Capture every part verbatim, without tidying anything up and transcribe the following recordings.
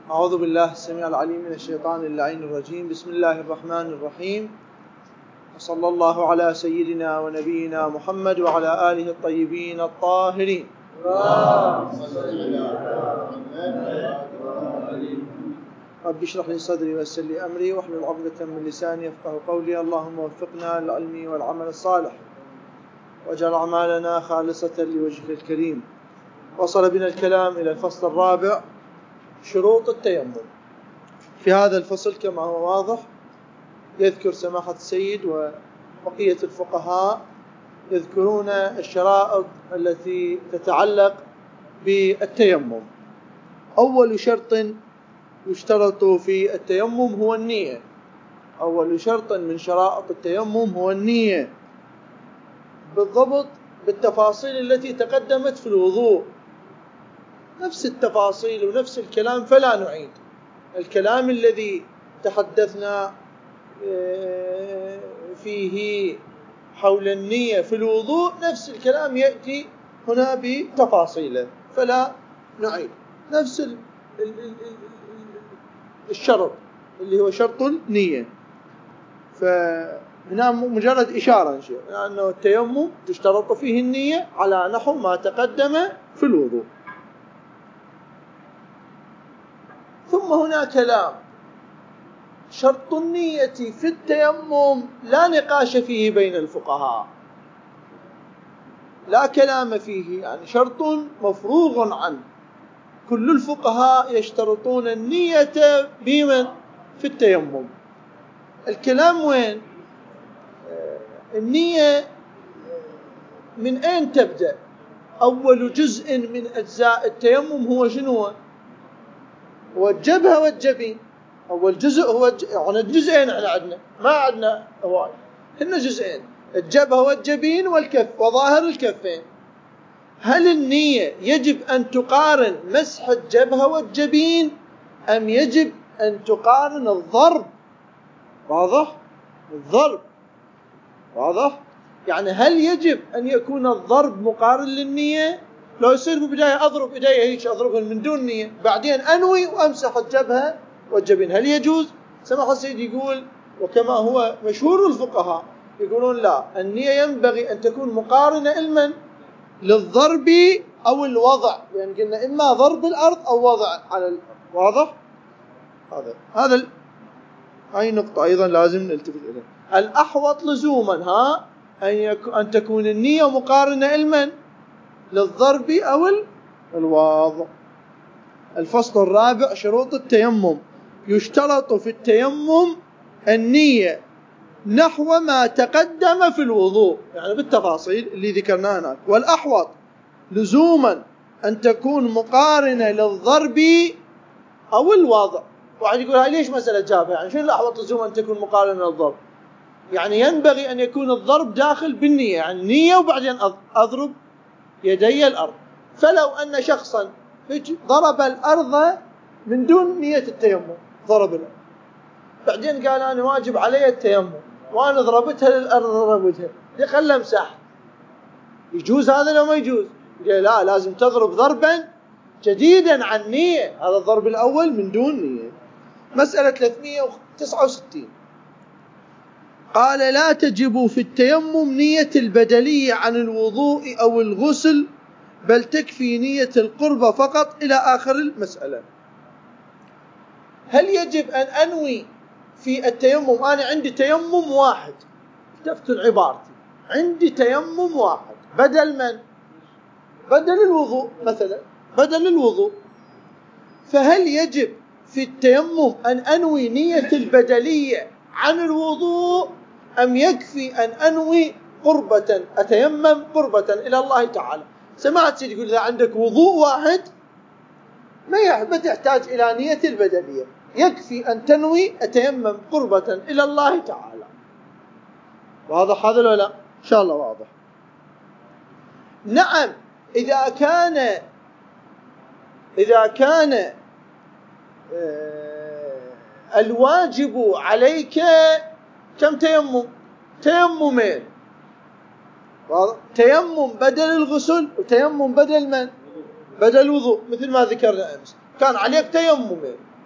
أعوذ بالله السميع العليم من الشيطان اللعين الرجيم. بسم الله الرحمن الرحيم، وصلى الله على سيدنا ونبينا محمد وعلى آله الطيبين الطاهرين. رب اشرح لي صدري ويسر لي أمري واحلل عقدة من لساني يفقهوا قولي. اللهم وفقنا للعلم والعمل الصالح واجعل أعمالنا خالصة لوجهك الكريم. وصل بنا الكلام إلى الفصل الرابع، شروط التيمم. في هذا الفصل كما هو واضح يذكر سماحة السيد وبقية الفقهاء يذكرون الشرائط التي تتعلق بالتيمم. أول شرط يشترط في التيمم هو النية. أول شرط من شرائط التيمم هو النية، بالضبط بالتفاصيل التي تقدمت في الوضوء، نفس التفاصيل ونفس الكلام، فلا نعيد الكلام الذي تحدثنا فيه حول النية في الوضوء. نفس الكلام يأتي هنا بتفاصيله، فلا نعيد نفس الشرط اللي هو شرط النية. فهنا مجرد إشارة لأنه يعني التيمم تشترط فيه النية على نحو ما تقدم في الوضوء. ثم هنا كلام شرط النية في التيمم لا نقاش فيه بين الفقهاء، لا كلام فيه، يعني شرط مفروغ عنه. كل الفقهاء يشترطون النية بمن في التيمم. الكلام وين؟ النية من أين تبدأ؟ أول جزء من أجزاء التيمم هو شنو؟ هو الجبهة والجبين. أول جزء هو الج... يعني الجزئين احنا عندنا، ما عندنا هواي، هن جزئين، الجبهة والجبين والكف وظاهر الكفين. هل النية يجب أن تقارن مسح الجبهة والجبين أم يجب أن تقارن الضرب؟ واضح؟ الضرب واضح؟ يعني هل يجب أن يكون الضرب مقارن للنية؟ لو يصير ببداية أضرب إيدي هيك أضربهم من دون نية، بعدين أنوي وأمسح الجبهة والجبين، هل يجوز؟ سمح السيد يقول، وكما هو مشهور الفقهاء يقولون لا، النية ينبغي أن تكون مقارنة إلمن للضرب أو الوضع، لأن يعني قلنا إما ضرب الأرض أو وضع على الأرض. واضح؟ هذا هذا ال... هاي نقطة أيضا لازم نلتفت إليها. الأحوط لزوما ها أن, يك... أن تكون النية مقارنة إلمن للضرب أو الوضع. الفصل الرابع، شروط التيمم. يشترط في التيمم النية نحو ما تقدم في الوضوء، يعني بالتفاصيل اللي ذكرناها هناك. والأحوط لزوما أن تكون مقارنة للضرب أو الوضع. واحد يقول هاي ليش مسألة جابها؟ يعني شنو الأحوط لزوما أن تكون مقارنة للضرب؟ يعني ينبغي أن يكون الضرب داخل بالنية، يعني نية وبعدين أضرب يدي الأرض. فلو أن شخصا ضرب الأرض من دون نية التيمم، ضرب الأرض بعدين قال أنا واجب علي التيمم وأنا ضربتها للأرض ضربتها خلنا امسح، يجوز هذا لو ما يجوز؟ قال لا، لازم تضرب ضربا جديدا عن نية، هذا الضرب الأول من دون نية. مسألة ثلاثمئة وتسعة وستين، قال لا تجب في التيمم نية البدلية عن الوضوء أو الغسل، بل تكفي نية القربة فقط، إلى آخر المسألة. هل يجب أن أنوي في التيمم؟ أنا عندي تيمم واحد، تفتل عبارتي، عندي تيمم واحد بدل من؟ بدل الوضوء مثلا، بدل الوضوء. فهل يجب في التيمم أن أنوي نية البدلية عن الوضوء أم يكفي أن أنوي قربة، أتيمم قربة إلى الله تعالى؟ سمعت سيدي يقول إذا عندك وضوء واحد ما تحتاج إلى نية البدلية، يكفي أن تنوي أتيمم قربة إلى الله تعالى. واضح هذا ولا لا؟ إن شاء الله واضح. نعم، إذا كان إذا كان الواجب عليك كم تيمم؟ تيممين، تيمم بدل الغسل وتيمم بدل من؟ بدل الوضوء، مثل ما ذكرنا أمس. كان عليك تيممين،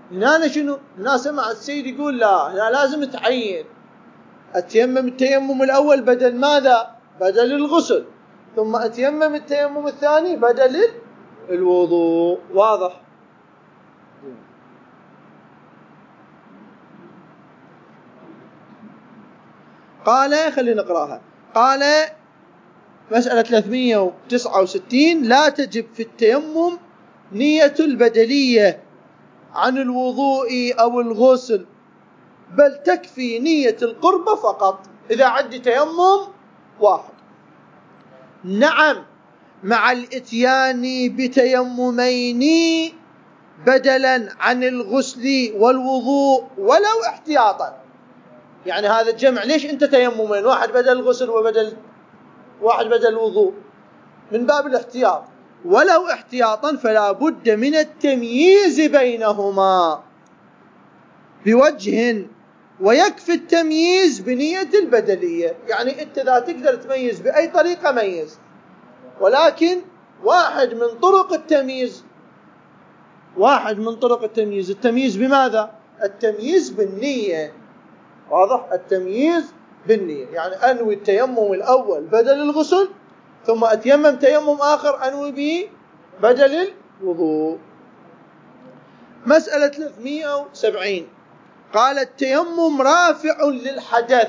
هنا شنو؟ هنا سمع السيد يقول لا، هنا لازم تعين أتيمم التيمم الأول بدل ماذا؟ بدل الغسل، ثم أتيمم التيمم الثاني بدل الوضوء. واضح؟ قال خلينا نقراها. قال مسألة ثلاثمئة وتسعة وستين: لا تجب في التيمم نية البدلية عن الوضوء أو الغسل، بل تكفي نية القربة فقط. إذا عندي تيمم واحد، نعم، مع الإتيان بتيممين بدلا عن الغسل والوضوء ولو احتياطا. يعني هذا الجمع، ليش أنت تيممين، واحد بدل الغسل وبدل واحد بدل الوضوء؟ من باب الاحتياط، ولو احتياطا فلا بد من التمييز بينهما بوجه، ويكفي التمييز بنية البدلية. يعني أنت إذا تقدر تميز بأي طريقة ميز، ولكن واحد من طرق التمييز واحد من طرق التمييز التمييز بماذا؟ التمييز بالنية. واضح؟ التمييز بالنية، يعني أنوي التيمم الأول بدل الغسل، ثم أتيمم تيمم آخر أنوي به بدل الوضوء. مسألة ثلاثمئة وسبعين: قال التيمم رافع للحدث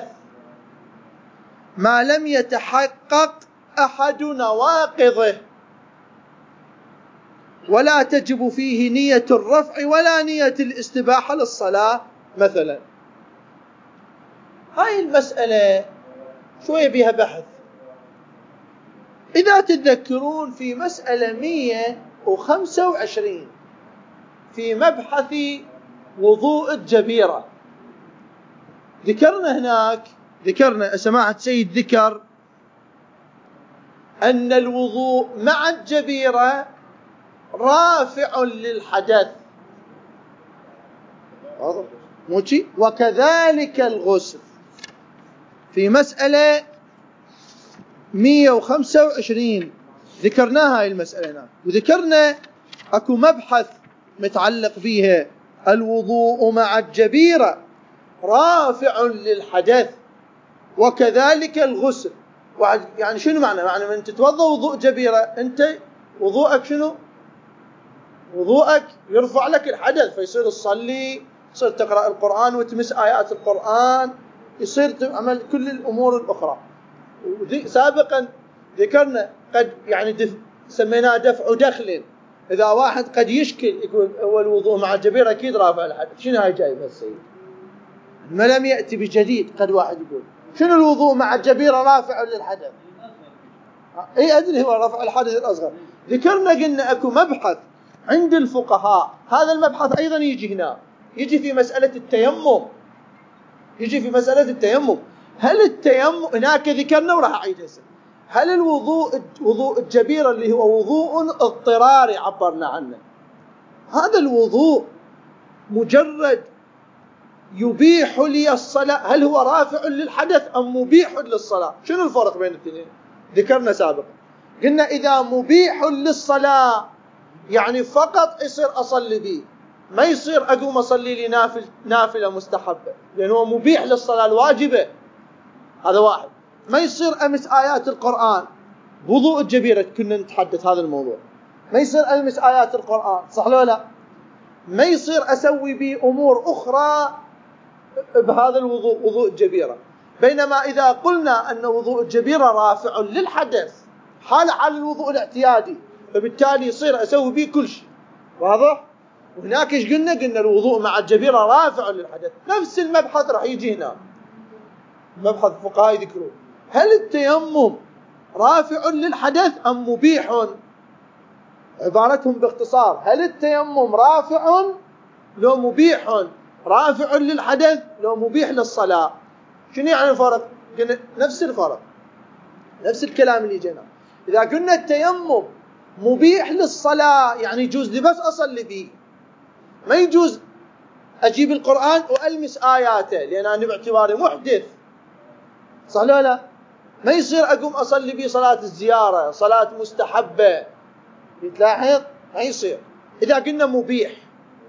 ما لم يتحقق أحد نواقضه، ولا تجب فيه نية الرفع ولا نية الاستباحة للصلاة مثلا. هاي المسألة شوية بها بحث. إذا تتذكرون في مسألة مئة وخمسة وعشرين في مبحث وضوء الجبيرة، ذكرنا هناك ذكرنا سماحة سيد ذكر أن الوضوء مع الجبيرة رافع للحدث، وكذلك الغسل. في مسألة مئة وخمسة وعشرين ذكرناها هاي المسألة هنا، وذكرنا أكو مبحث متعلق بها: الوضوء مع الجبيرة رافع للحدث وكذلك الغسل. يعني شنو معنى؟ معنى من تتوضأ وضوء جبيرة أنت وضوءك شنو؟ وضوءك يرفع لك الحدث، فيصير تصلي، يصير تقرأ القرآن وتمس آيات القرآن، يصير تعمل كل الأمور الأخرى. سابقا ذكرنا قد يعني دف سميناه دفع دخل. إذا واحد قد يشكل يقول هو الوضوء مع الجبيرة أكيد رافع الحدث، شنو هاي جايب السيد؟ ما لم يأتي بجديد. قد واحد يقول شنو الوضوء مع الجبيرة رافع للحدث؟ أي أدري هو رفع الحدث الأصغر. ذكرنا قلنا أكو مبحث عند الفقهاء، هذا المبحث أيضا يجي هنا، يجي في مسألة التيمم يجي في مسألة التيمم هل التيمم هناك ذكرنا وراح أعيد هسه، هل الوضوء وضوء الجبيرة اللي هو وضوء اضطراري عبرنا عنه، هذا الوضوء مجرد يبيح لي الصلاة، هل هو رافع للحدث أم مبيح للصلاة؟ شنو الفرق بين الاثنين؟ ذكرنا سابقا قلنا إذا مبيح للصلاة يعني فقط يصير أصلي به، ما يصير أقوم أصلي لي نافل نافلة مستحبة، لأنه هو مبيح للصلاة الواجبة. هذا واحد. ما يصير أمس آيات القرآن، وضوء الجبيرة كنا نتحدث هذا الموضوع، ما يصير أمس آيات القرآن، صح ولا لا؟ ما يصير أسوي به أمور أخرى بهذا الوضوء، وضوء الجبيرة. بينما إذا قلنا أن وضوء الجبيرة رافع للحدث حال حال الوضوء الاعتيادي، فبالتالي يصير أسوي به كل شيء. واضح؟ وهناك إيش قلنا؟ قلنا الوضوء مع الجبيرة رافع للحدث. نفس المبحث راح يجي هنا، مبحث فقهاء يذكرون هل التيمم رافع للحدث أم مبيح؟ عبارتهم باختصار هل التيمم رافع لو مبيح؟ رافع للحدث لو مبيح للصلاة. شنو يعني الفرق؟ قلنا نفس الفرق، نفس الكلام اللي جينا. إذا قلنا التيمم مبيح للصلاة يعني يجوز لي بس أصلي فيه، ما يجوز أجيب القرآن وألمس آياته لأن أنا باعتباري محدث، صح لا لا؟ ما يصير أقوم أصلي به صلاة الزيارة، صلاة مستحبة، يتلاحظ؟ ما يصير. إذا قلنا مبيح،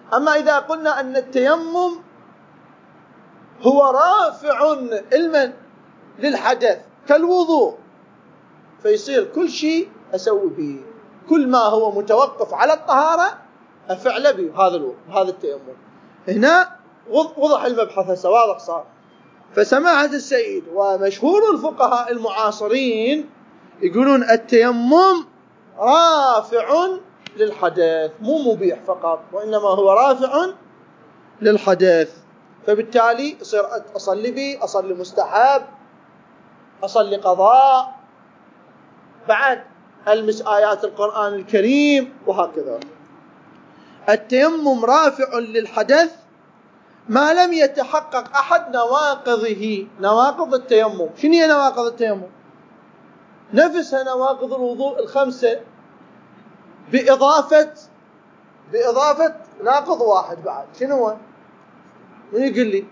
أما إذا قلنا أن التيمم هو رافع المن للحدث كالوضوء، فيصير كل شيء أسوي به، كل ما هو متوقف على الطهارة أفعل به هذا الوضوء هذا التيمم. هنا وضح المبحث هسه واضح صار. فسماحة السيد ومشهور الفقهاء المعاصرين يقولون التيمم رافع للحدث، مو مبيح فقط، وإنما هو رافع للحدث. فبالتالي يصير أصلي به، أصلي مستحب، أصلي قضاء، بعد ألمس آيات القرآن الكريم وهكذا. التيمم رافع للحدث ما لم يتحقق أحد نواقضه. نواقض التيمم شنو هي نواقض التيمم؟ نفسها نواقض الوضوء الخمسة بإضافة بإضافة ناقض واحد بعد. شنو هو؟ من يقول لي؟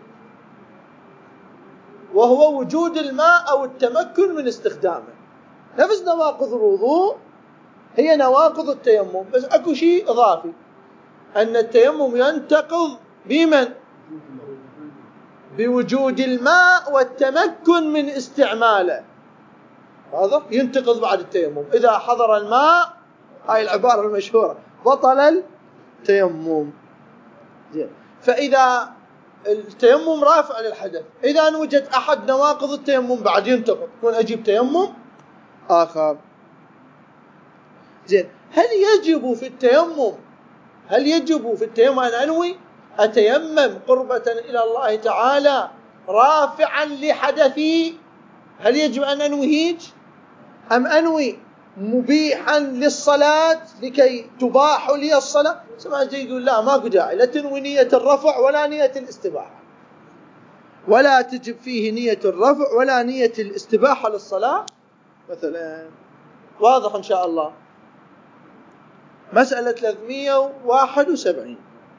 وهو وجود الماء أو التمكن من استخدامه. نفس نواقض الوضوء هي نواقض التيمم، بس أكو شيء إضافي، أن التيمم ينتقض بمن؟ بوجود الماء والتمكن من استعماله. هذا ينتقض بعد التيمم إذا حضر الماء، هاي العبارة المشهورة، بطل التيمم. فإذا التيمم رافع للحدث، إذا وجد أحد نواقض التيمم بعد ينتقض، يكون أجيب تيمم آخر. زين، هل يجب في التيمم هل يجب في التيمم أن أنوي أتيمم قربة إلى الله تعالى رافعا لحدثي؟ هل يجب أن أنوي هيج؟ أم أنوي مبيحا للصلاة لكي تباح لي الصلاة؟ سمعت يقول لا، ماكو داعي، لا تنوي نية الرفع ولا نية الاستباحة، ولا تجب فيه نية الرفع ولا نية الاستباحة للصلاة مثلا. واضح إن شاء الله. مسألة ثلاثمئة وواحد وسبعين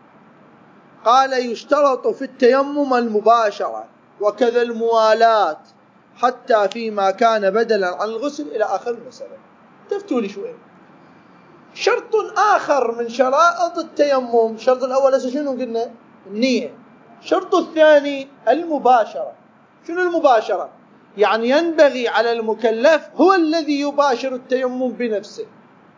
قال يشترط في التيمم المباشرة وكذا الموالاة حتى فيما كان بدلا عن الغسل إلى آخر المسألة. تفتوا لي شوي. شرط آخر من شرائط التيمم، الشرط الأول هسه شنو قلنا؟ النية. الشرط الثاني المباشرة. شنو المباشرة؟ يعني ينبغي على المكلف هو الذي يباشر التيمم بنفسه.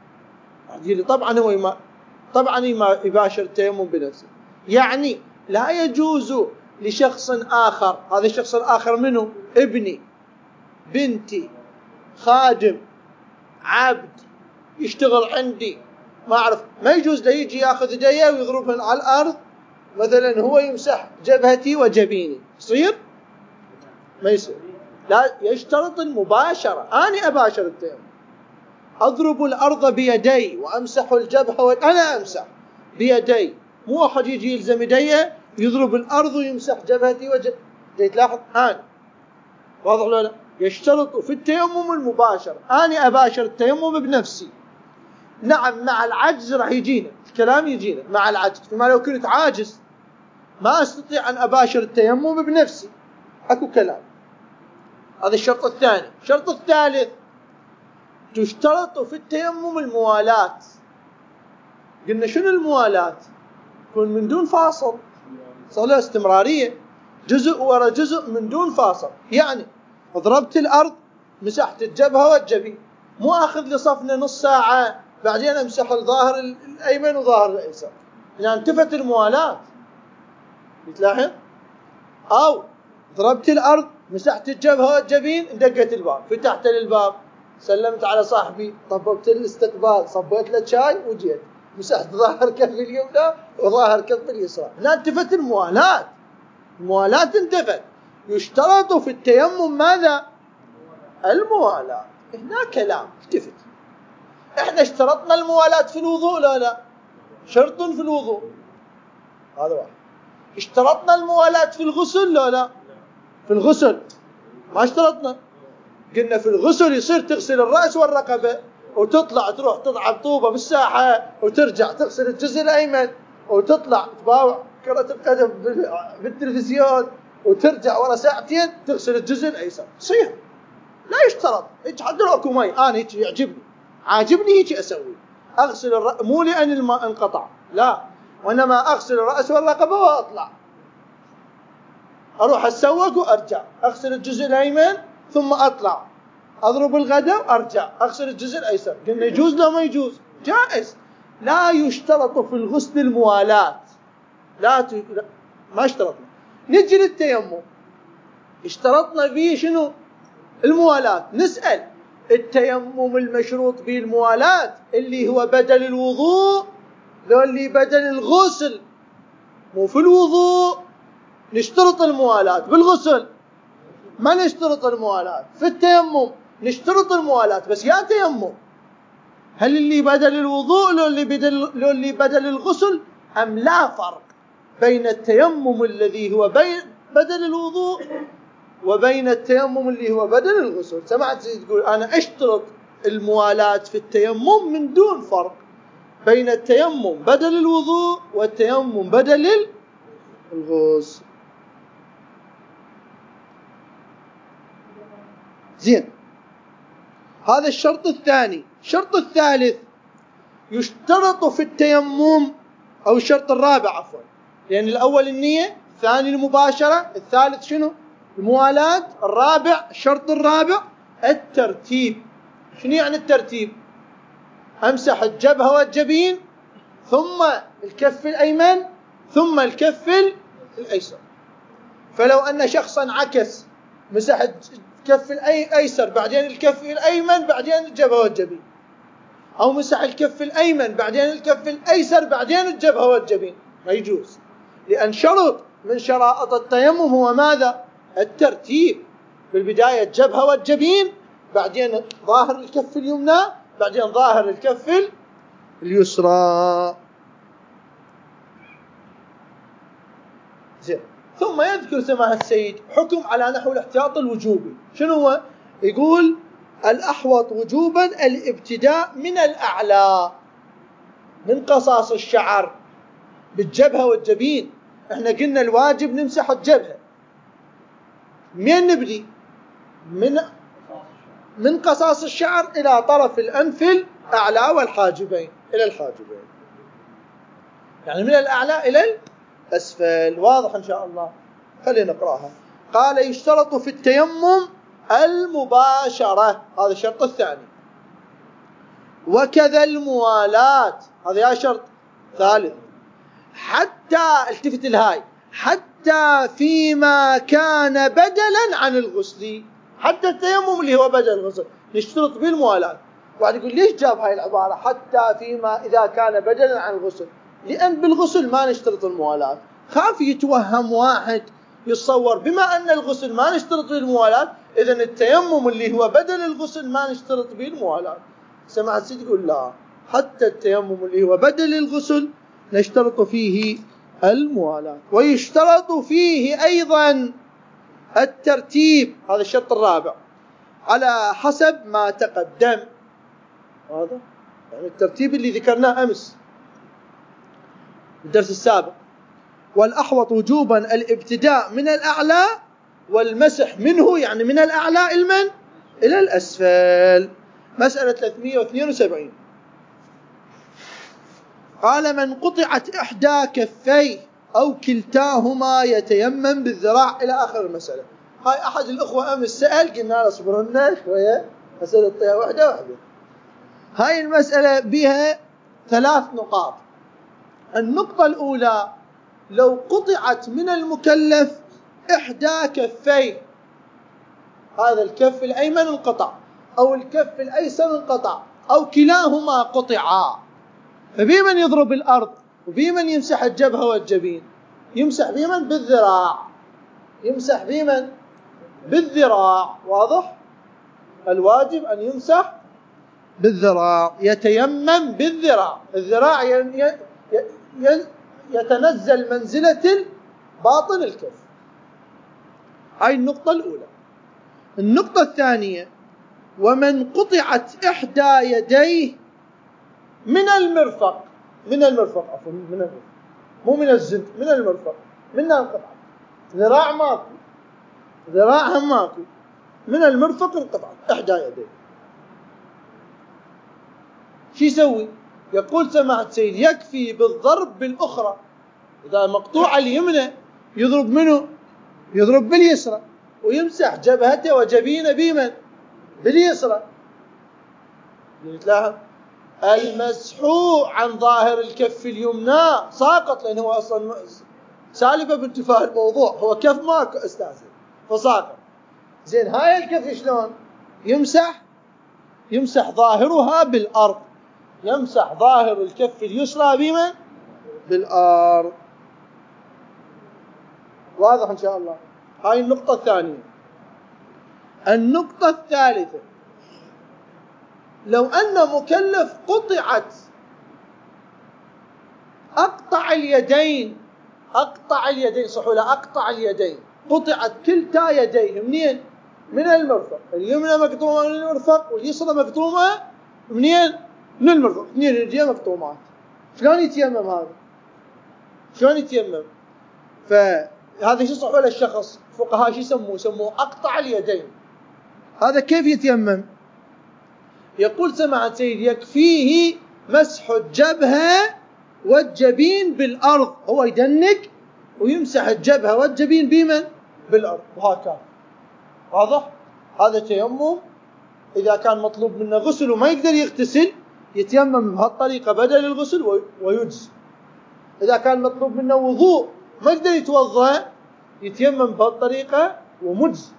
طبعا هو يما طبعا يباشر التيمم بنفسه، يعني لا يجوز لشخص آخر. هذا الشخص الآخر منه؟ ابني، بنتي، خادم، عبد يشتغل عندي، ما أعرف، ما يجوز له يجي ياخذ يديه ويضربهن على الأرض مثلا، هو يمسح جبهتي وجبيني، يصير؟ ما يصير. لا، يشترط المباشرة. أنا أباشر التيمم، أضرب الأرض بيدي وأمسح الجبهة و... أنا أمسح بيدي، مو أحد يجي يلزم يديه يضرب الأرض ويمسح جبهتي وجه. تلاحظ أنا واضح ولا لا؟ يشترط في التيمم المباشرة، أنا أباشر التيمم بنفسي. نعم، مع العجز راح يجينا الكلام، يجينا مع العجز، فيما لو كنت عاجز ما أستطيع أن أباشر التيمم بنفسي، أكو كلام. هذا الشرط الثاني. الشرط الثالث تشترط في التيمم الموالاة. قلنا شنو الموالاة؟ يكون من دون فاصل، صلة استمرارية، جزء ورا جزء من دون فاصل. يعني ضربت الأرض، مسحت الجبهة والجبين، مو أخذ لي صفنة نص ساعة بعدين أمسح الظاهر الأيمن وظاهر الأيسر، يعني انتفت الموالاة. بتلاحظ؟ أو ضربت الأرض، مسحت الجبهة والجبين، دقت الباب، فتحت الباب، سلمت على صاحبي، طببت الاستقبال، صبيت له شاي وجيت، مسحت ظاهر كف اليمنى وظاهر كف اليسرى. هنا انتفت الموالاة، الموالاة انتفت. يشترط في التيمم ماذا؟ الموالاة. هنا كلام انتفت. احنا اشترطنا الموالاة في الوضوء لا لا؟ شرط في الوضوء، هذا واحد. اشترطنا الموالاة في الغسل لا لا؟ في الغسل ما اشترطنا. قلنا في الغسل يصير تغسل الرأس والرقبة وتطلع تروح تضعب طوبة بالساحة وترجع تغسل الجزء الأيمن وتطلع تباوع كرة القدم بالتلفزيون وترجع ورا ساعتين تغسل الجزء الأيسر. صحيح، لا يشترط. هيك حد لكم مي، أنا هيك يعجبني، عاجبني هيك أسوي، أغسل الرأس، مو لأن الماء انقطع، لا، وإنما أغسل الرأس والرقبة وأطلع، أروح أتسوق وأرجع، أغسل الجزء الأيمن ثم أطلع، أضرب الغداء وأرجع أغسل الجزء الأيسر. قلنا يجوز لو ما يجوز؟ جائز. لا يشترط في الغسل الموالاة، لا, ت... لا ما اشترطنا. نجي للتيمم، اشترطنا فيه شنو؟ الموالاة. نسأل التيمم المشروط به الموالاة اللي هو بدل الوضوء لو اللي بدل الغسل؟ مو في الوضوء نشترط الموالاة، بالغسل ما نشترط الموالاة، في التيمم نشترط الموالاة بس يا تيمم. هل اللي بدل الوضوء لو اللي بدل لو اللي بدل الغسل أم لا فرق بين التيمم الذي هو بين بدل الوضوء وبين التيمم اللي هو بدل الغسل؟ سمعت تقول أنا أشترط الموالاة في التيمم من دون فرق بين التيمم بدل الوضوء والتيمم بدل الغسل. زين، هذا الشرط الثاني. الشرط الثالث يشترط في التيمم، أو الشرط الرابع عفوا، لأن يعني الأول النية، الثاني المباشرة، الثالث شنو؟ الموالاة، الرابع الشرط الرابع الترتيب. شنو يعني الترتيب؟ أمسح الجبهة والجبين ثم الكف الأيمن ثم الكف الأيسر. فلو أن شخصا عكس، مسح الكف الأيسر بعدين الكف الأيمن بعدين الجبهة والجبين، أو مسح الكف الأيمن بعدين الكف الأيسر بعدين الجبهة والجبين، ما يجوز. لأن شرط من شرائط التيمم هو ماذا؟ الترتيب. بالبداية الجبهة والجبين، بعدين ظاهر الكف اليمنى، بعدين ظاهر الكف اليسرى. زين. ثم يذكر سماحة السيد حكم على نحو الاحتياط الوجوبي. شنو هو؟ يقول الأحوط وجوبا الابتداء من الأعلى، من قصاص الشعر بالجبهة والجبين. احنا قلنا الواجب نمسح الجبهة، من نبدي؟ من من قصاص الشعر إلى طرف الأنف الأعلى والحاجبين، إلى الحاجبين، يعني من الأعلى إلى الأسفل. واضح إن شاء الله؟ خلينا نقرأها. قال يشترط في التيمم المباشرة، هذا الشرط الثاني، وكذا الموالاة، هذا يا شرط ثالث. حتى التفت الهاي، حتى فيما كان بدلا عن الغسل، حتى التيمم اللي هو بدل الغسل نشترط به الموالاة. واحد يقول ليش جاب هاي العبارة حتى فيما إذا كان بدلا عن الغسل؟ لأن بالغسل ما نشترط الموالاة. خاف يتوهم واحد يتصور بما أن الغسل ما نشترط به الموالاة إذن التيمم اللي هو بدل الغسل ما نشترط به الموالاة. سمعت سيدي يقول لا، حتى التيمم اللي هو بدل الغسل نشترط فيه الموالاة. ويشترط فيه أيضا الترتيب، هذا الشرط الرابع، على حسب ما تقدم. هذا يعني الترتيب اللي ذكرناه أمس الدرس السابق. والأحوط وجوبا الابتداء من الأعلى والمسح منه، يعني من الأعلى المن إلى الأسفل. مسألة ثلاثمئة واثنين وسبعين. قال من قطعت إحدى كفيه أو كلتاهما يتيمم بالذراع، إلى آخر المسألة. هاي أحد الأخوة أمس سأل، قلنا له اصبروا لنا شوية، مسألة طيها واحدة واحدة. هاي المسألة بها ثلاث نقاط. النقطة الأولى، لو قطعت من المكلف إحدى كفيه، هذا الكف الأيمن انقطع أو الكف الأيسر انقطع أو كلاهما قطعا، فبمن يضرب الأرض وبمن يمسح الجبهة والجبين؟ يمسح بمن؟ بالذراع. يمسح بمن؟ بالذراع. واضح؟ الواجب أن يمسح بالذراع، يتيمم بالذراع. الذراع يتنزل منزلة باطن الكف. هاي النقطة الأولى. النقطة الثانية، ومن قطعت إحدى يديه من المرفق، من المرفق عفوا من المرفق مو من الزند، من المرفق، منها انقطعت. ذراع ماكو، ذراعها ماكو، من المرفق انقطعت إحدى يديه. شو يسوي؟ يقول سماحة سيد يكفي بالضرب بالأخرى. إذا مقطوع اليمنى يضرب منه؟ يضرب باليسرى، ويمسح جبهته وجبينه بمن؟ باليسرى. يتلاحظ المسح عن ظاهر الكف اليمنى ساقط، لأنه هو أصلا سالفة بانتفاء الموضوع، هو كف ماكو أستاذ فساقط. زين هاي الكف شلون يمسح؟ يمسح ظاهرها بالأرض، يمسح ظاهر الكف اليسرى بمن؟ بالأرض. واضح إن شاء الله؟ هاي النقطة الثانية. النقطة الثالثة، لو أن مكلف قطعت أقطع اليدين، أقطع اليدين صح ولا أقطع اليدين؟ قطعت كلتا يديه منين؟ من المرفق. اليمنى مقطومة من المرفق واليسرى مقطومة منين؟ من المرفق. اثنين رجلين مقطومات. شلون يتيمم هذا؟ شلون يتيمم؟ فهذا شو صح ولا الشخص فقهاء شو يسموه؟ يسموه أقطع اليدين. هذا كيف يتيمم؟ يقول سماحة سيد يكفيه مسح الجبهة والجبين بالأرض. هو يدنك ويمسح الجبهة والجبين بمن؟ بالأرض، وهكذا. واضح؟ هذا تيمم. إذا كان مطلوب منه غسل وما يقدر يغتسل يتيمم بهالطريقة بدل الغسل ويجزي. إذا كان مطلوب منه وضوء ما يقدر يتوضأ يتيمم بهالطريقة ومجزي.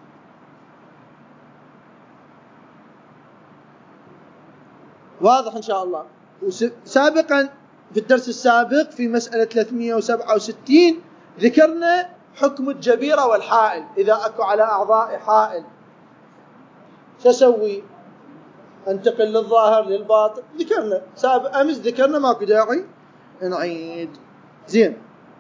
واضح إن شاء الله؟ سابقا في الدرس السابق في مسألة ثلاثمئة وسبعة وستين ذكرنا حكم الجبيرة والحائل. إذا أكو على أعضاء حائل شو أسوي؟ أنتقل للظاهر للباطن. ذكرنا سابق أمس، ذكرنا ماكو داعي نعيد. زين.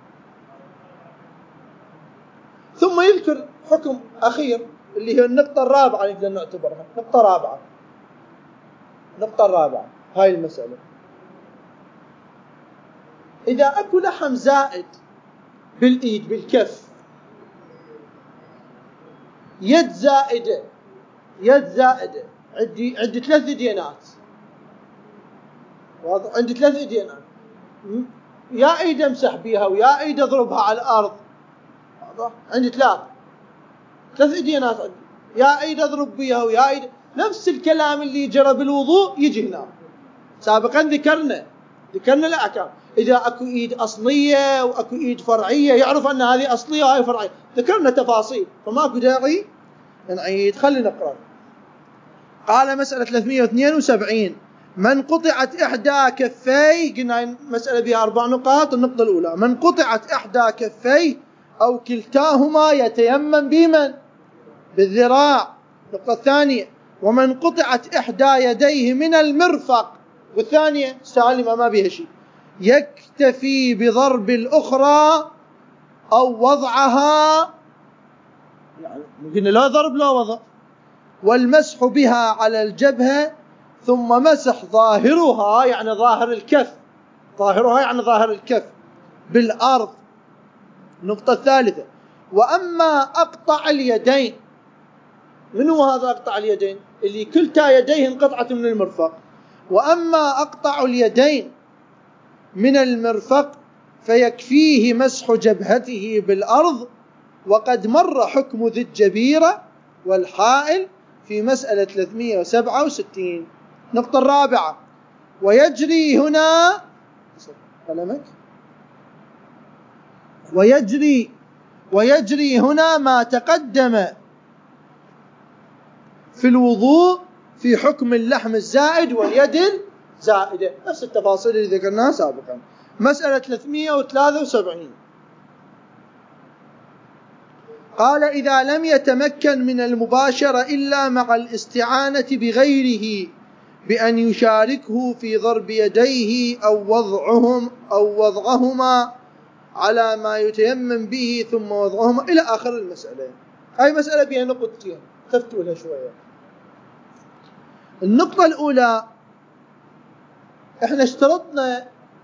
ثم يذكر حكم أخير اللي هي النقطة الرابعة نقدر نعتبرها نقطة رابعة. النقطة الرابعة هاي المسألة، إذا أكو لحم زائد بالإيد بالكف، يد زائدة، يد زائدة، عندي عندي ثلاث دينات. واضح؟ عندي ثلاث دينات، يا ايد امسح بيها ويا ايد اضربها على الارض. واضح؟ عندي ثلاث ثلاث دينات عندي، يا ايد اضرب بيها ويا ايد. نفس الكلام اللي جرى بالوضوء يجي هنا. سابقا ذكرنا ذكرنا الاحكام. اذا اكو ايد اصليه واكو ايد فرعيه يعرف ان هذه اصليه وهذه فرعيه. ذكرنا تفاصيل فماكو داعي نعيد. خلينا نقرا. قال مسألة ثلاثمئة واثنين وسبعين من قطعت إحدى كفيه، قلنا مسألة بها أربع نقاط. النقطة الأولى من قطعت إحدى كفيه أو كلتاهما يتيمم بمن؟ بالذراع. النقطة الثانية ومن قطعت إحدى يديه من المرفق، والثانية سالمة ما بها شيء، يكتفي بضرب الأخرى أو وضعها، يعني قلنا لا ضرب لا وضع، والمسح بها على الجبهة ثم مسح ظاهرها، يعني ظاهر الكف، ظاهرها يعني ظاهر الكف بالأرض. النقطة الثالثة وأما أقطع اليدين، من هو هذا أقطع اليدين؟ اللي كلتا يديه انقطعت من المرفق. وأما أقطع اليدين من المرفق فيكفيه مسح جبهته بالأرض، وقد مر حكم ذي الجبيرة والحائل في مسألة ثلاثمئة وسبعة وستين. النقطة الرابعة ويجري هنا قلمك ويجري ويجري هنا ما تقدم في الوضوء في حكم اللحم الزائد واليد الزائدة، نفس التفاصيل اللي ذكرناها سابقا. مسألة ثلاثمئة وثلاثة وسبعين قال إذا لم يتمكن من المباشرة إلا مع الاستعانة بغيره بأن يشاركه في ضرب يديه أو وضعهم أو وضعهما على ما يتيمم به ثم وضعهما إلى آخر المسألة. هاي مسألة بها نقطتين تفتوا لها شوية. النقطة الأولى احنا اشترطنا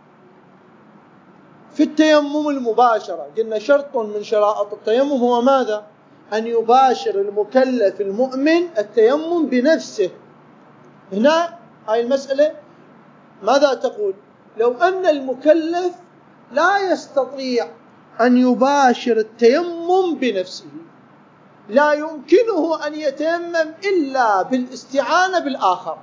في التيمم المباشرة، قلنا شرط من شرائط التيمم هو ماذا؟ أن يباشر المكلف المؤمن التيمم بنفسه. هنا هاي المسألة ماذا تقول؟ لو أن المكلف لا يستطيع أن يباشر التيمم بنفسه، لا يمكنه أن يتيمم إلا بالاستعانة بالآخر،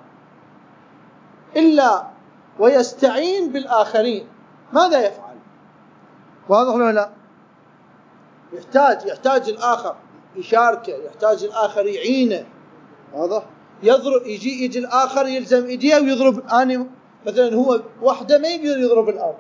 إلا ويستعين بالآخرين، ماذا يفعل؟ واضح ولا لا؟ يحتاج يحتاج الآخر يشاركه، يحتاج الآخر يعينه. واضح؟ يضرب يجي يجي الآخر يلزم إيديه ويضرب. أنا مثلا هو وحده ما يقدر يضرب الأرض،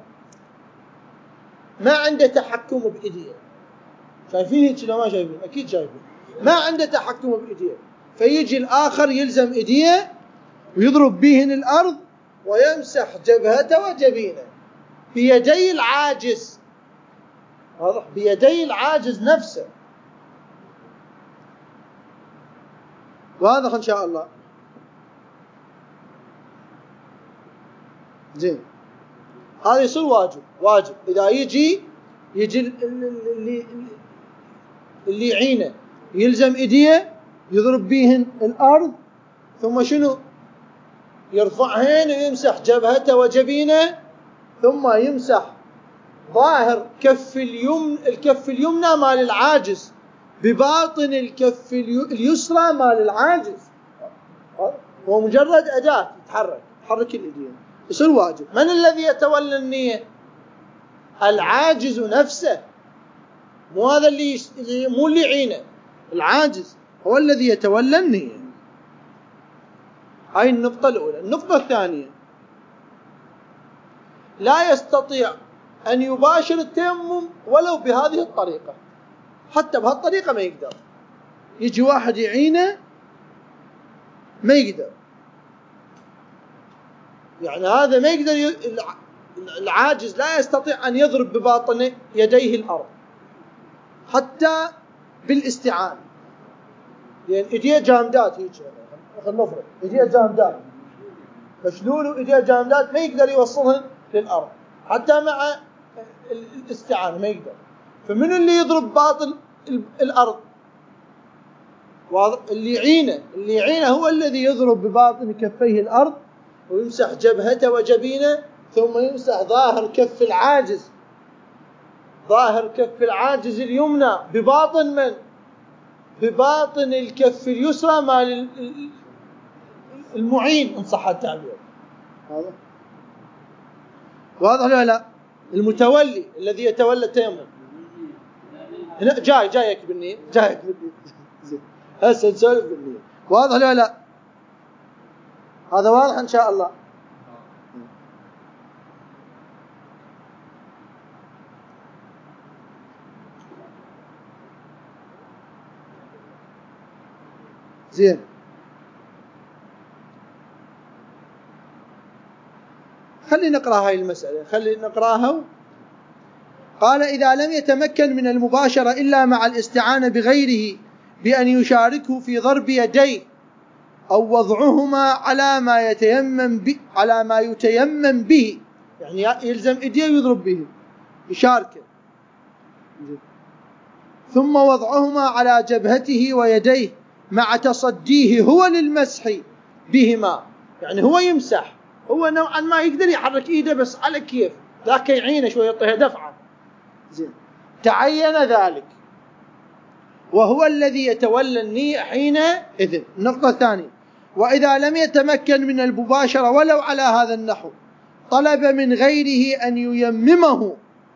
ما عنده تحكم بإيديه. شايفين هيك لو ما شايفين؟ أكيد شايفين. ما عنده تحكم بإيديه، فيجي الآخر يلزم إيديه ويضرب بهن الأرض ويمسح جبهته وجبينه بيدي العاجز. واضح؟ بيدي العاجز نفسه. واضح إن شاء الله؟ زين، هذا يصير واجب. واجب إذا يجي يجي اللي اللي يعينه يلزم إيديه يضرب بيهن الأرض، ثم شنو؟ يرفعهن ويمسح جبهته وجبينه، ثم يمسح ظاهر كف اليمن الكف اليمنى مال العاجز بباطن الكف اليسرى مال العاجز. هو مجرد أداة يتحرك تحرك الإيدين، يصير واجب. من الذي يتولى النية؟ العاجز نفسه، مو هذا اللي مو اللي يعينه. العاجز هو الذي يتولى النية. هاي النقطة الأولى. النقطة الثانية، لا يستطيع أن يباشر التيمم ولو بهذه الطريقة، حتى بهالطريقة ما يقدر. يجي واحد يعينه ما يقدر، يعني هذا ما يقدر ي... العاجز لا يستطيع أن يضرب بباطن يديه الأرض حتى بالاستعانة، لأن يعني إيديه جامدات. هيك خلينا نفرض إيديه جامدات مشلول وإيديه جامدات، ما يقدر يوصلهن للأرض حتى مع الاستعانة ما يقدر. فمن اللي يضرب باطن الأرض؟ اللي يعينه اللي يعينه هو الذي يضرب بباطن كفيه الأرض ويمسح جبهته وجبينه، ثم يمسح ظاهر كف العاجز ظاهر كف العاجز اليمنى بباطن من؟ بباطن الكف اليسرى مال المعين إن صح التعبير. هذا واضح ولا لا؟ المتولي الذي يتولى التيمم هنا جاي جايك بالنية جايك بالنية هسه نسولف بالنية. واضح ولا لا؟ هذا واضح إن شاء الله. زين، خلي نقرأ هاي المسألة، خلي نقرأها. قال: إذا لم يتمكن من المباشرة إلا مع الاستعانة بغيره بأن يشاركه في ضرب يديه أو وضعهما على ما يتيمم به على ما يتيمم به، يعني يلزم إيديه ويضرب به يشاركه، ثم وضعهما على جبهته ويديه مع تصديه هو للمسح بهما، يعني هو يمسح، هو نوعا ما يقدر يحرك إيده بس على كيف ذاك يعينه شوية يعطيها دفعة. زين، تعين ذلك وهو الذي يتولى النية حينئذ. النقطة الثانية: وإذا لم يتمكن من المباشرة ولو على هذا النحو طلب من غيره أن ييممه،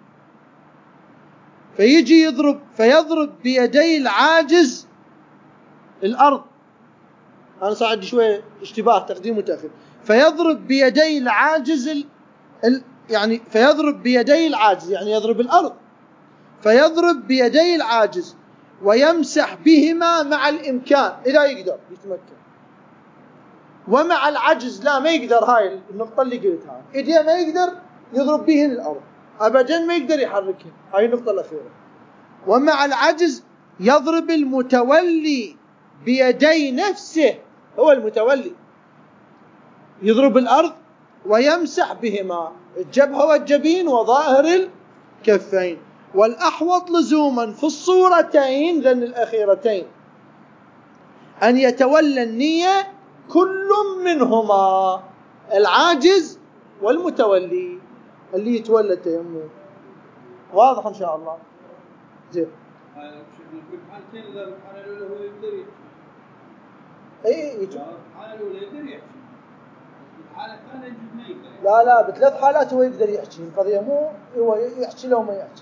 فيجي يضرب فيضرب بيدي العاجز الأرض. أنا صعد شوية اشتباه تقديم وتأخير. فيضرب بيدي العاجز ال... ال... يعني فيضرب بيدي العاجز يعني يضرب الأرض، فيضرب بيدي العاجز ويمسح بهما مع الإمكان إذا يقدر يتمكن، ومع العجز لا ما يقدر. هاي النقطة اللي قلتها، إيديه ما يقدر يضرب بهن الأرض أبدا، ما يقدر يحركها. هاي النقطة الأخيرة. ومع العجز يضرب المتولي بيدي نفسه، هو المتولي يضرب الأرض ويمسح بهما الجبهة والجبين وظاهر الكفين. والأحوط لزوما في الصورتين ذن الأخيرتين أن يتولى النية كل منهما، العاجز والمتولي اللي يتولى التيمم. واضح إن شاء الله؟ زين. في الحالتين إذا الحالة الأولى هو يقدر يحكي. إيه يجب. الحالة الأولى يقدر يحكي. الحالة الثانية يجب ما يقدر. لا لا بثلاث حالات هو يقدر يحكي. القضية مو هو يحكي لو ما يحكي.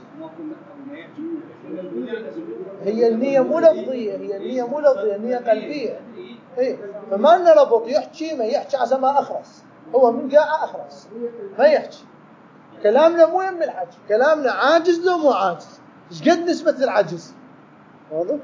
هي النية مو لفظية، هي النية مو لفظية، النية قلبية. إيه فما لنا ربط يحكي ما يحكي عشان ما أخرس. هو من قاعة أخرس ما يحكي. كلامنا مو يم الحكي، كلامنا عاجز لو مو عاجز. إيش قد نسبة العجز؟ واضح؟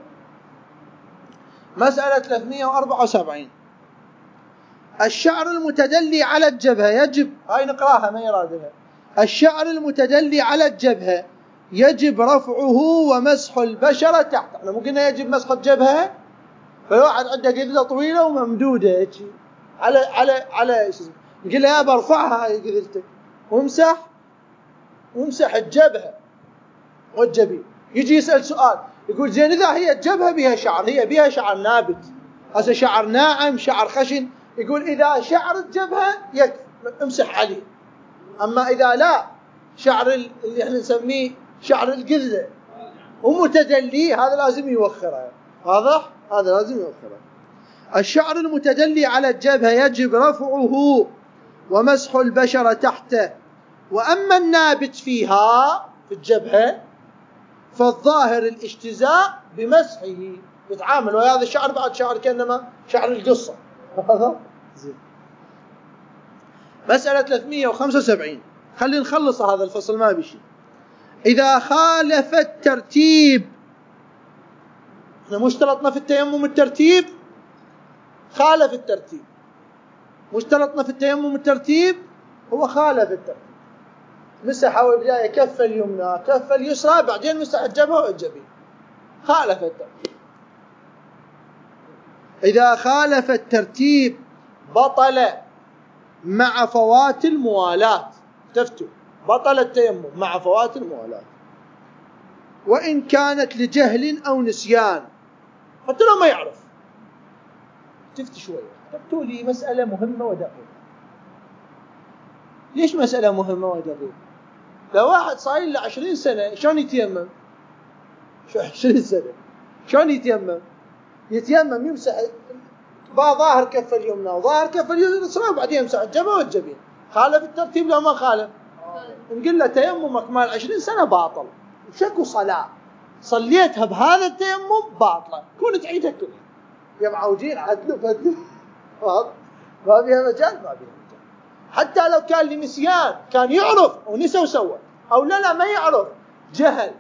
مسألة ثلاثمئة وأربعة وسبعين. الشعر المتدلي على الجبهة يجب، هاي نقراها ما يرادها. الشعر المتدلي على الجبهة يجب رفعه ومسح البشرة تحت. احنا مو قلنا يجب مسح الجبهة؟ فالواحد عنده قذلة طويلة وممدودة هيك على على على ايش اسمه، يقول له يا برفعها هاي قذلتك وامسح وامسح الجبهة والجبين. يجي يسأل سؤال يقول زين إذا هي الجبهة بها شعر، هي بها شعر نابت، هذا شعر ناعم شعر خشن، يقول إذا شعر الجبهة يكفي امسح عليه. أما إذا لا شعر اللي احنا نسميه شعر القذلة ومتدلي هذا لازم يوخره. واضح؟ هذا لازم يوخره. الشعر المتدلي على الجبهة يجب رفعه ومسح البشرة تحته. وأما النابت فيها في الجبهة فالظاهر الاجتزاء بمسحه، يتعامل وهذا الشعر بعد شعر كأنما شعر القصة. مسألة ثلاثمئة وخمسة وسبعين. خلينا نخلص هذا الفصل ما بشي. إذا خالف الترتيب، احنا مشترطنا في التيمم الترتيب، خالف الترتيب. مشترطنا في التيمم الترتيب، هو خالف الترتيب. مسح أول بداية كف اليمنى كف اليسرى بعدين مسح الجبهة والجبين، خالف الترتيب. إذا خالف الترتيب بطل مع فوات الموالاة. تفتوا بطل التيمم مع فوات الموالاة وإن كانت لجهل أو نسيان، حتى لو ما يعرف. تفتي شوية تفتوا لي مسألة مهمة ودقيقة. ليش مسألة مهمة ودقيقة؟ لو واحد صاير له عشرين سنة شلون يتيمم؟ شو عشرين سنة شلون يتيمم؟ يتيمم يمسح ظاهر كف اليمنى وظاهر كف اليسرى وبعدين يمسح الجبهة والجبين. خالف الترتيب لو ما خالف نقول له تيممك مال عشرين سنة باطل. وشكو صلاة صليتها بهذا التيمم باطلة، كون تعيدها كلها. يا معوجين عدلوا فدلوا ما بيها مجال ما بيها مجال. حتى لو كان لنسيان كان يعرف ونسى وسوى، أو لا لا ما يعرف جهل.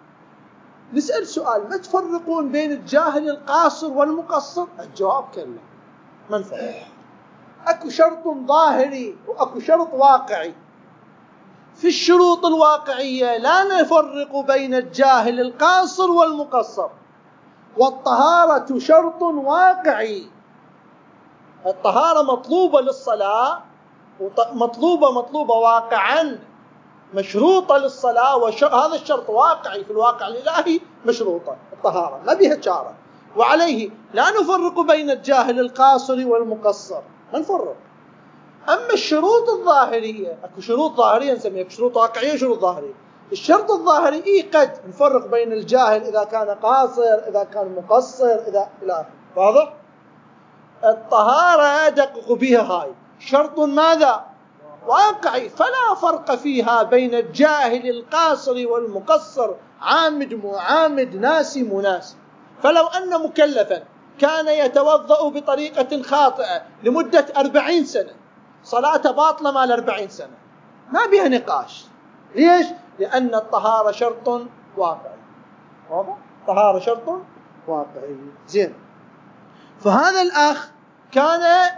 نسأل سؤال: ما تفرقون بين الجاهل القاصر والمقصر؟ الجواب كلا، ما نفرق. أكو شرط ظاهري وأكو شرط واقعي. في الشروط الواقعية لا نفرق بين الجاهل القاصر والمقصر، والطهارة شرط واقعي. الطهارة مطلوبة للصلاة، مطلوبة مطلوبة واقعا، مشروطة للصلاة، وهذا الشرط واقعي في الواقع الإلهي، مشروطة الطهارة ما بها شارة. وعليه لا نفرق بين الجاهل القاصر والمقصر، ما نفرق. أما الشروط الظاهرية، أكو شروط ظاهرية نسميها شروط واقعية وشروط ظاهرية. الشرط الظاهري إيه قد نفرق بين الجاهل إذا كان قاصر إذا كان مقصر إذا إلى واضح. الطهارة أدقق بها هاي شرط ماذا؟ واقعي، فلا فرق فيها بين الجاهل القاصر والمقصر، عامد معامد ناسي مناسي. فلو أن مكلفا كان يتوضأ بطريقة خاطئة لمدة أربعين سنة صلاة باطلة مال أربعين سنة، ما بها نقاش. ليش؟ لأن الطهارة شرط واقعي. واضح؟ الطهارة شرط واقعي. زين. فهذا الأخ كان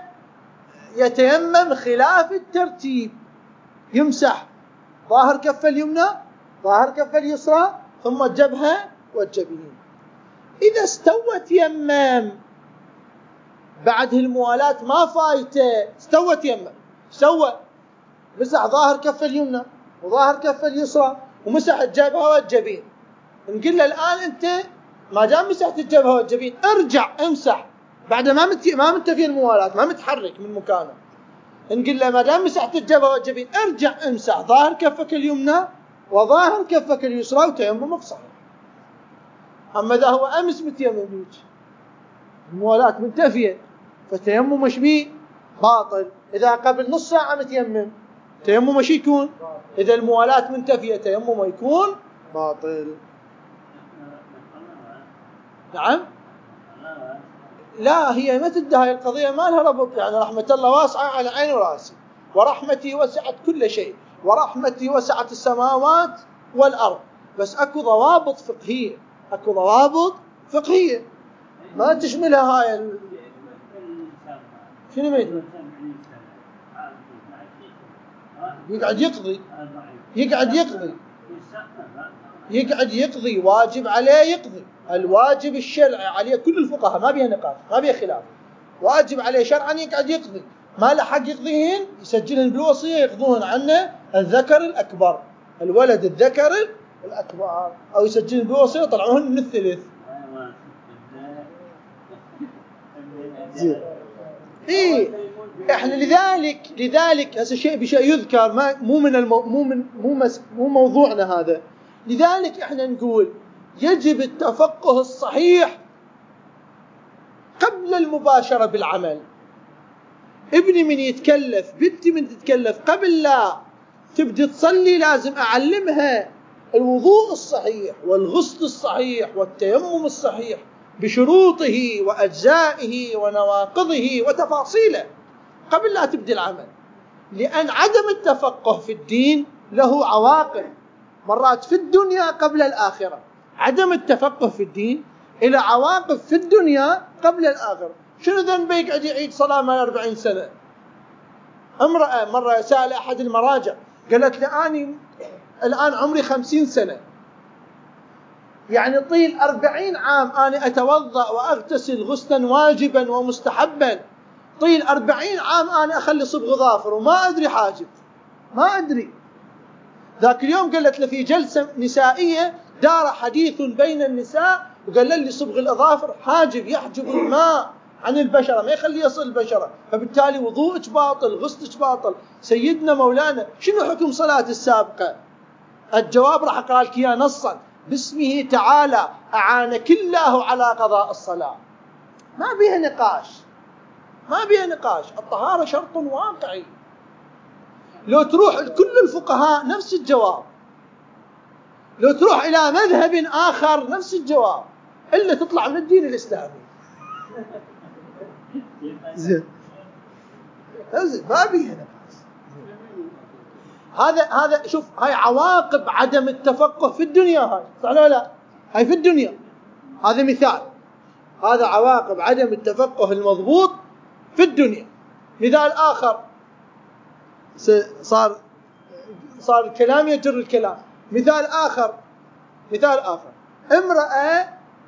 يتيمم خلاف الترتيب، يمسح ظاهر كف اليمنى ظاهر كف اليسرى ثم الجبهة والجبين. إذا استوت يمام بعد الموالاة ما فايته، استوت يمام سوى مسح ظاهر كف اليمنى وظاهر كف اليسرى ومسح الجبهة والجبين. نقول له الآن أنت ما دام مسحت الجبهة والجبين ارجع امسح بعد ما مت ما مت في الموالاة، ما متحرك من مكانه، نقول له ما دام مسحت الجبهة والجبين ارجع امسح ظاهر كفك اليمنى وظاهر كفك اليسرى وتيممك صحيح. أما إذا هو أمس متيمم بيك الموالاة منتفية فتيمم مش بيه باطل. إذا قبل نص ساعة متيمم تيمم مش يكون، إذا الموالاة منتفية تيمم يكون باطل. نعم لا هي ما تدى هاي القضية ما لها ربط، يعني رحمة الله واسعة على عين وراسي، ورحمتي وسعت كل شيء، ورحمتي وسعت السماوات والأرض، بس أكو ضوابط فقهية، أكو ضوابط فقهية ما تشملها هاي ال... شنو ميت يقعد يقضي يقعد يقضي يقعد يقضي واجب عليه يقضي، الواجب الشرعي عليه كل الفقهاء ما بيها نقاش ما بيها خلاف، واجب عليه شرعا يقعد يقضي، ما له حق يقضيهن يسجلن بالوصية يقضون عنه الذكر الأكبر، الولد الذكر الأكبر، أو يسجلن بالوصية يطلعوهن من الثلث. إيه إحنا لذلك لذلك هذا شيء بشيء يذكر ما مو من المو مو من مو مس مو موضوعنا هذا. لذلك إحنا نقول يجب التفقه الصحيح قبل المباشرة بالعمل. ابني من يتكلف، بنتي من تتكلف، قبل لا تبدي تصلي لازم أعلمها الوضوء الصحيح والغسل الصحيح والتيمم الصحيح بشروطه وأجزائه ونواقضه وتفاصيله قبل لا تبدي العمل، لأن عدم التفقه في الدين له عواقب مرات في الدنيا قبل الآخرة. عدم التفقه في الدين إلى عواقب في الدنيا قبل الآخرة. شنو ذنبه يقعد يعيد صلاة من أربعين سنة؟ امرأة مرة سأل أحد المراجع قالت لي أني الآن عمري خمسين سنة، يعني طيل أربعين عام أنا أتوضأ وأغتسل غسلا واجبا ومستحبا، طيل أربعين عام أنا أخلي صبغ ظافر وما أدري حاجب، ما أدري. ذاك اليوم قالت له في جلسة نسائية دار حديث بين النساء وقال لي صبغ الأظافر حاجب يحجب الماء عن البشرة ما يخلي يصل البشرة، فبالتالي وضوءك باطل غسلك باطل. سيدنا مولانا شنو حكم صلاة السابقة؟ الجواب راح أقرأ لك إياه نصا: باسمه تعالى أعانك الله على قضاء الصلاة. ما بيها نقاش ما بيها نقاش الطهارة شرط واقعي. لو تروح لكل الفقهاء نفس الجواب، لو تروح إلى مذهب آخر نفس الجواب، إلا تطلع من الدين الإسلامي. زين ما بيها نقاش. هذا هذا شوف هاي عواقب عدم التفقه في الدنيا، هاي صح ولا لا؟ هاي في الدنيا، هذا مثال، هذا عواقب عدم التفقه المضبوط في الدنيا. مثال آخر صار صار الكلام يجر الكلام. مثال آخر مثال آخر امرأة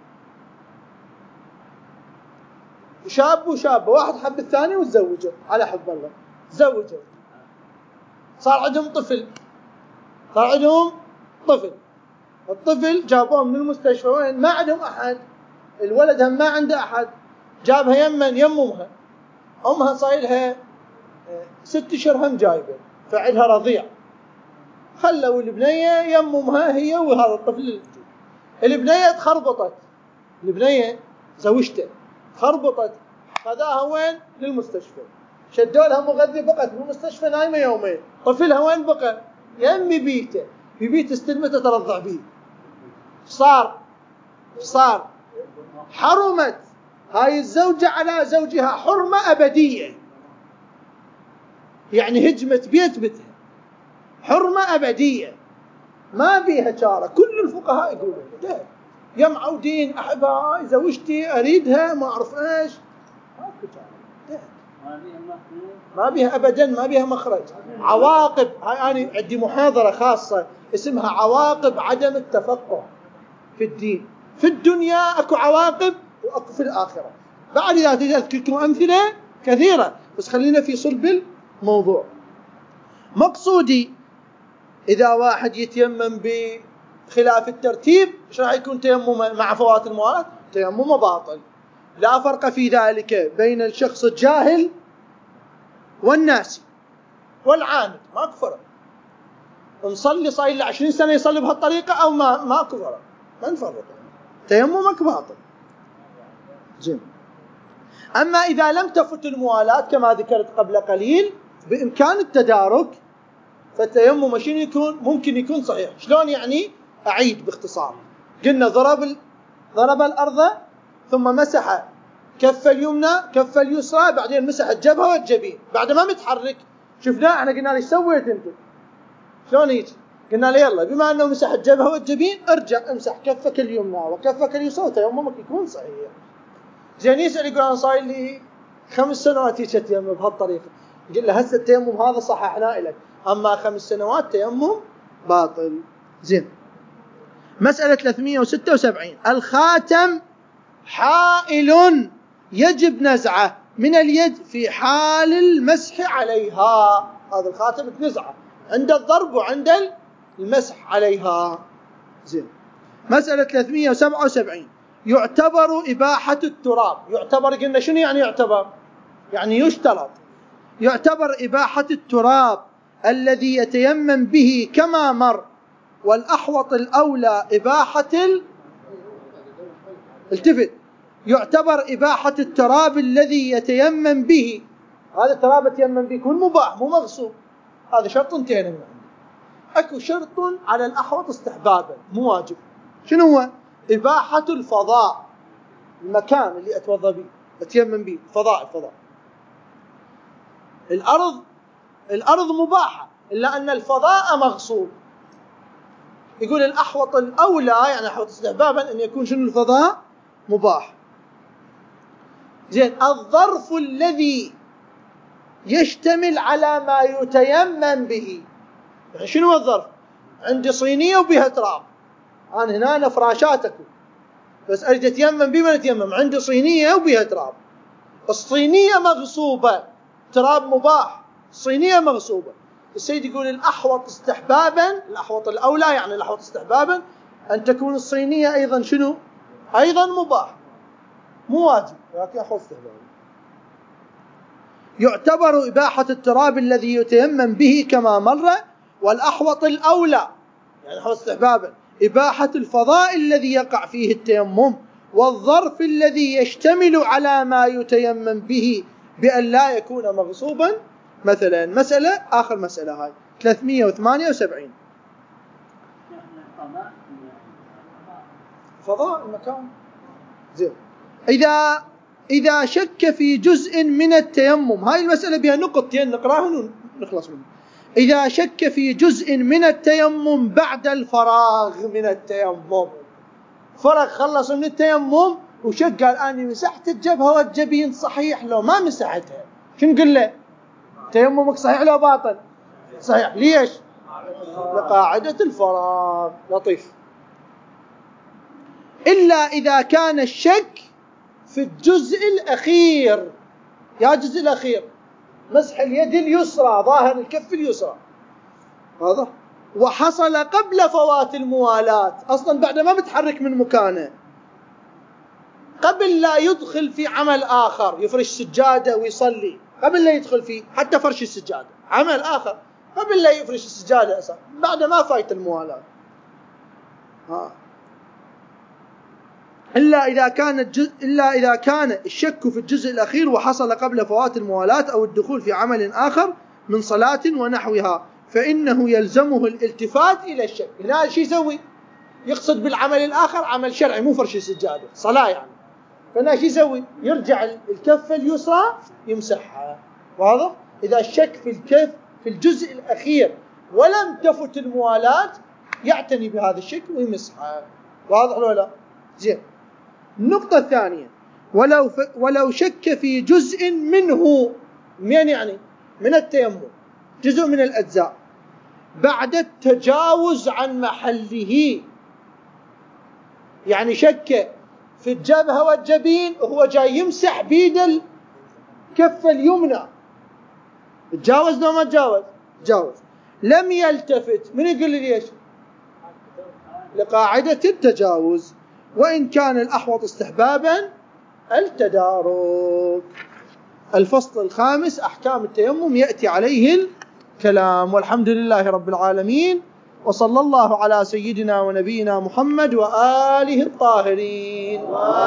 شاب وشابة، واحد حب الثاني وتزوجوا على حب الله، تزوجوا صار عندهم طفل صار عندهم طفل الطفل جابوه من المستشفى، وين ما عندهم أحد، الولد هم ما عنده أحد، جابها يمن يممها، أمها صايلها ست أشهر هم جايبة فعلها رضيع، خلوا البنية يممها هي وهذا الطفل. البنية تخربطت، البنية زوجته خربطت، خذاها وين؟ للمستشفى، شدوا لها مغذي، بقت بالمستشفى نايمة يومين. طفلها وين بقى؟ يمي بيته، في بيت استلمته ترضع بيه. صار صار حرمت هاي الزوجة على زوجها حرمة أبدية، يعني هجمت بيت بيتها حرمة أبدية ما بيها شارة. كل الفقهاء يقولون ده يا معودين أحبها زوجتي أريدها ما أعرف إيش، ما بيها أبدا ما بيها مخرج. عواقب هاي أنا عندي محاضرة خاصة اسمها عواقب عدم التفقه في الدين. في الدنيا أكو عواقب وأكو في الآخرة. بعد ذلك أذكر لكم أمثلة كثيرة بس خلينا في صلب الموضوع. مقصودي إذا واحد يتيمم بخلاف الترتيب إيش راح يكون تيمم مع فوات المواد؟ تيمم باطل. لا فرق في ذلك بين الشخص الجاهل والناسي. والعاند ماكو فرق. نصلي صاير له عشرين سنة يصلي بهالطريقة أو ما ماكو فرق، ما نفرق، تيممك باطل. زين. أما إذا لم تفت الموالاة كما ذكرت قبل قليل بإمكان التدارك، فالتيمم شنو يكون؟ ممكن يكون صحيح. شلون يعني؟ أعيد باختصار. قلنا ضرب ال... ضرب الأرض ثم مسح كف اليمنى كف اليسرى، بعدين مسح الجبهة والجبين بعد ما متحرك. شفناه احنا قلنا له ايش سويت انت؟ شلون هيك؟ قلنا له يلا بما انه مسح الجبهة والجبين ارجع امسح كفك اليمنى وكفك اليسرى وتيممك يكون صحيح. زين يسأل يقول انا صاير لي خمس سنوات هيك اتيمم بهالطريقة. قل له هسه التيمم هذا صححناه لك، اما خمس سنوات تيمم باطل. زين. مسألة ثلاثمئة وستة وسبعين. الخاتم حائل يجب نزعه من اليد في حال المسح عليها. هذا الخاتم تنزعه عند الضرب وعند المسح عليها. زين. مسألة ثلاثمئة وسبعة وسبعين. يعتبر إباحة التراب. يعتبر قلنا شنو يعني يعتبر؟ يعني يشترط. يعتبر إباحة التراب الذي يتيمم به كما مر، والأحوط الأولى إباحة ال... التفت. يعتبر إباحة التراب الذي يتيمم به. هذا التراب يتيمم به يكون مباح مو مغصوب. هذا شرط انتهينا منه. أكو شرط على الأحوط استحبابا مو واجب. شنو هو؟ إباحة الفضاء، المكان اللي أتوضى به أتيمم به، فضاء الفضاء. الأرض الأرض مباحة إلا أن الفضاء مغصوب. يقول الأحوط الأولى يعني أحوط استحبابا أن يكون شنو الفضاء مباح. زين. الظرف الذي يشتمل على ما يتيمم به. يعني شنو الظرف؟ عندي صينية وبها تراب، أنا هنا أنا فراشاتكم بس أريد أتيمم بما نتيمم. عندي صينية وبها تراب، الصينية مغصوبة، تراب مباح، الصينية مغصوبة. السيد يقول الأحوط استحبابا، الأحوط الأولى يعني الأحوط استحبابا أن تكون الصينية أيضا شنو؟ أيضا مباح مو واجب لكن أحوط استحبابا. يعتبر إباحة التراب الذي يتيمم به كما مر، والأحوط الأولى يعني أحوط استحبابا إباحة الفضاء الذي يقع فيه التيمم، والظرف الذي يشتمل على ما يتيمم به بأن لا يكون مغصوبا. مثلا مسألة آخر مسألة هاي ثلاثمئة وثمانية وسبعين. فضاء المكان. زين. إذا إذا شك في جزء من التيمم، هاي المسألة بها نقطتين نقراها ونخلص منها. إذا شك في جزء من التيمم بعد الفراغ من التيمم، فرغ خلص من التيمم وشك قال أنا مسحت الجبهة والجبين صحيح لو ما مسحتها، شو نقول له؟ تيممك صحيح لو باطل؟ صحيح. ليش؟ لقاعدة الفراغ. لطيف. إلا إذا كان الشك في الجزء الأخير. يا جزء الأخير مسح اليد اليسرى ظاهر الكف اليسرى واضح، وحصل قبل فوات الموالاة، أصلا بعد ما بتحرك من مكانه، قبل لا يدخل في عمل آخر يفرش سجادة ويصلي، قبل لا يدخل فيه حتى فرش السجادة عمل آخر، قبل لا يفرش السجادة أصلا بعد ما فايت الموالاة. ها. إلا إذا كان الجزء إلا إذا كان الشك في الجزء الأخير وحصل قبل فوات الموالاة أو الدخول في عمل آخر من صلاة ونحوها، فإنه يلزمه الالتفات إلى الشك. هنا شو يسوي؟ يقصد بالعمل الآخر عمل شرعي مو فرش السجادة، صلاة يعني. فهنا شو يسوي؟ يرجع الكفة اليسرى يمسحها. واضح؟ إذا الشك في الكف في الجزء الأخير ولم تفت الموالاة يعتني بهذا الشك ويمسحها. واضح ولا لا؟ زين. النقطة الثانية، ولو ف... ولو شك في جزء منه، من يعني من التيمم، جزء من الأجزاء، بعد التجاوز عن محله، يعني شك في الجبهة والجبين وهو جاي يمسح بيد الكفة اليمنى، تجاوز لو ما تجاوز؟ تجاوز. لم يلتفت، من يقول لي ليش؟ لقاعدة التجاوز، وإن كان الأحوط استحبابا التدارك. الفصل الخامس أحكام التيمم يأتي عليه كلام. والحمد لله رب العالمين، وصلى الله على سيدنا ونبينا محمد وآله الطاهرين.